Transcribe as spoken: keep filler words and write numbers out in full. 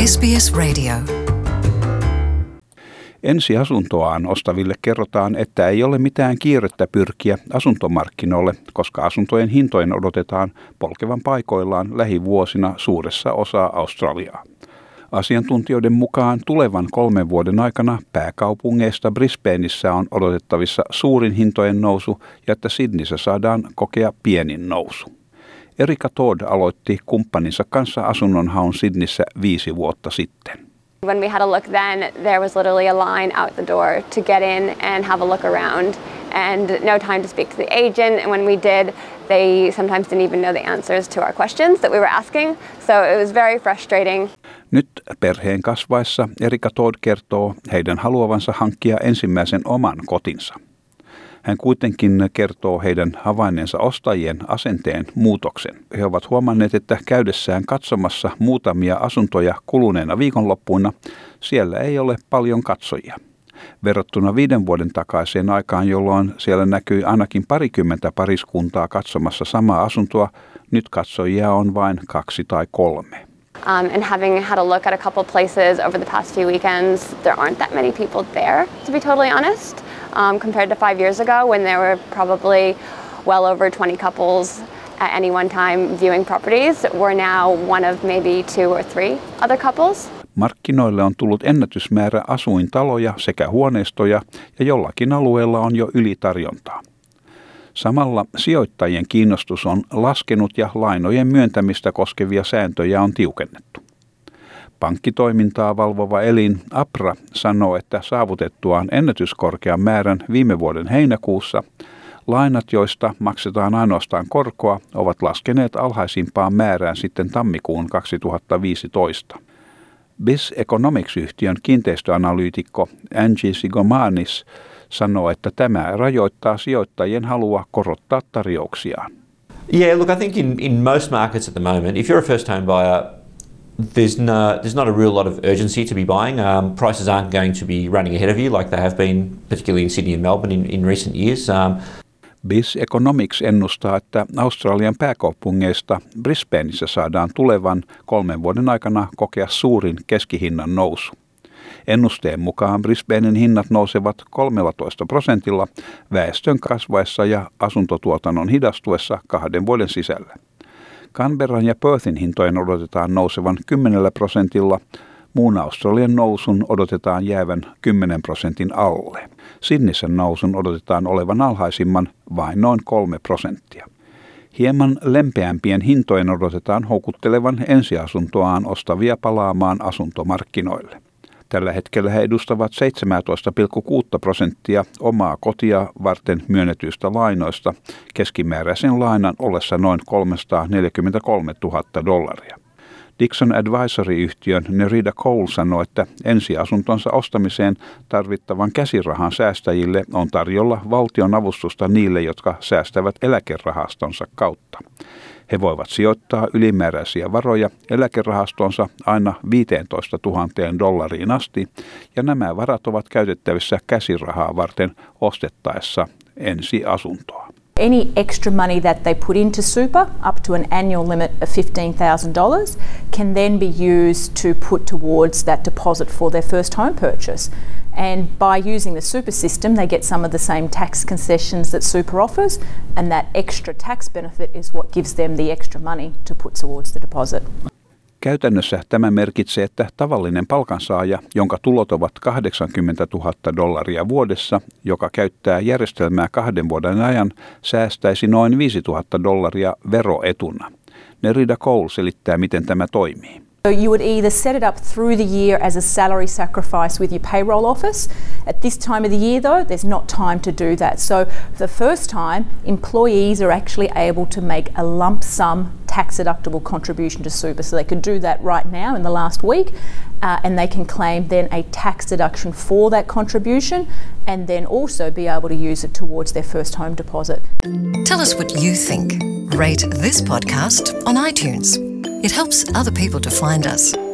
S B S Radio. Ensiasuntoaan ostaville kerrotaan, että ei ole mitään kiirettä pyrkiä asuntomarkkinoille, koska asuntojen hintojen odotetaan polkevan paikoillaan lähivuosina suuressa osaa Australiaa. Asiantuntijoiden mukaan tulevan kolmen vuoden aikana pääkaupungeista Brisbaneissa on odotettavissa suurin hintojen nousu ja että Sydneyssä saadaan kokea pienin nousu. Erika Todd aloitti kumppaninsa kanssa asunnon haun Sydneyssä viisi vuotta sitten. When we had a look then, there was literally a line out the door to get in and have a look around and no time to speak to the agent. And when we did, they sometimes didn't even know the answers to our questions that we were asking. So it was very frustrating. Nyt perheen kasvaessa Erika Todd kertoo heidän haluavansa hankkia ensimmäisen oman kotinsa. Hän kuitenkin kertoo heidän havainneensa ostajien asenteen muutoksen. He ovat huomanneet, että käydessään katsomassa muutamia asuntoja kuluneena viikonloppuina siellä ei ole paljon katsojia. Verrattuna viiden vuoden takaiseen aikaan, jolloin siellä näkyi ainakin parikymmentä pariskuntaa katsomassa samaa asuntoa, nyt katsojia on vain kaksi tai kolme. Um, and having had a look at a couple places over the past few weekends, there aren't that many people there, to be totally honest. Um, compared to five years ago when there were probably well over twenty couples at any one time viewing properties, we're now one of maybe two or three other couples. Markkinoille on tullut ennätysmäärä asuintaloja sekä huoneistoja ja jollakin alueella on jo ylitarjontaa. Samalla sijoittajien kiinnostus on laskenut ja lainojen myöntämistä koskevia sääntöjä on tiukennettu. Pankkitoimintaa valvova elin APRA sanoo, että saavutettuaan ennätyskorkean määrän viime vuoden heinäkuussa lainat, joista maksetaan ainoastaan korkoa, ovat laskeneet alhaisimpaan määrään sitten tammikuun kaksituhattaviisitoista. Biz Economics-yhtiön kiinteistöanalyytikko Angie Sigomanis sanoo, että tämä rajoittaa sijoittajien halua korottaa tarjouksiaan. Yeah, look, I think in, in most markets at the moment, if you're a first-home buyer, there's no there's not a real lot of urgency to be buying. Um, prices aren't going to be running ahead of you like they have been, particularly in Sydney and Melbourne in, in recent years. Um, Biz Economics ennustaa, että Australian pääkaupungeista Brisbaneissa saadaan tulevan kolmen vuoden aikana kokea suurin keskihinnan nousu. Ennusteen mukaan Brisbanen hinnat nousevat kolmetoista prosentilla väestön kasvaessa ja asuntotuotannon hidastuessa kahden vuoden sisällä. Canberran ja Perthin hintojen odotetaan nousevan kymmenellä prosentilla, muun Australian nousun odotetaan jäävän kymmenen prosentin alle. Sydneyssä nousun odotetaan olevan alhaisimman vain noin kolme prosenttia. Hieman lempeämpien hintojen odotetaan houkuttelevan ensiasuntoaan ostavia palaamaan asuntomarkkinoille. Tällä hetkellä he edustavat seitsemäntoista pilkku kuusi prosenttia omaa kotia varten myönnetyistä lainoista, keskimääräisen lainan ollessa noin kolmesataaneljäkymmentäkolmetuhatta dollaria. Dixon Advisory-yhtiön Nerida Cole sanoi, että ensiasuntonsa ostamiseen tarvittavan käsirahan säästäjille on tarjolla valtion avustusta niille, jotka säästävät eläkerahastonsa kautta. He voivat sijoittaa ylimääräisiä varoja eläkerahastonsa aina viisitoista tuhatta dollariin asti, ja nämä varat ovat käytettävissä käsirahaa varten ostettaessa ensiasuntoa. Any extra money that they put into super, up to an annual limit of fifteen thousand dollars, can then be used to put towards that deposit for their first home purchase. And by using the super system, they get some of the same tax concessions that super offers, and that extra tax benefit is what gives them the extra money to put towards the deposit. Käytännössä tämä merkitsee, että tavallinen palkansaaja, jonka tulot ovat kahdeksankymmentätuhatta dollaria vuodessa, joka käyttää järjestelmää kahden vuoden ajan, säästäisi noin viisituhatta dollaria veroetuna. Nerida Cole selittää, miten tämä toimii. So you would either set it up through the year as a salary sacrifice with your payroll office. At this time of the year though, there's not time to do that. So for the first time, employees are actually able to make a lump sum tax deductible contribution to super. So they could do that right now in the last week uh, and they can claim then a tax deduction for that contribution and then also be able to use it towards their first home deposit. Tell us what you think. Rate this podcast on iTunes. It helps other people to find us.